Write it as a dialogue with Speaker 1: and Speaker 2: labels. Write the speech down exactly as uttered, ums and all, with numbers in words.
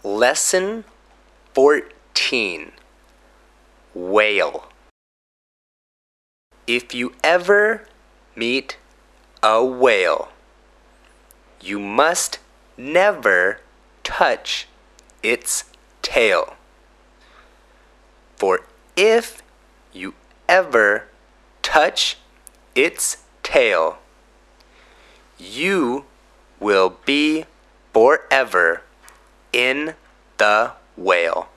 Speaker 1: Lesson fourteen. Whale. If you ever meet a whale, you must never touch its tail. For if you ever touch its tail, you will be forever in the whale.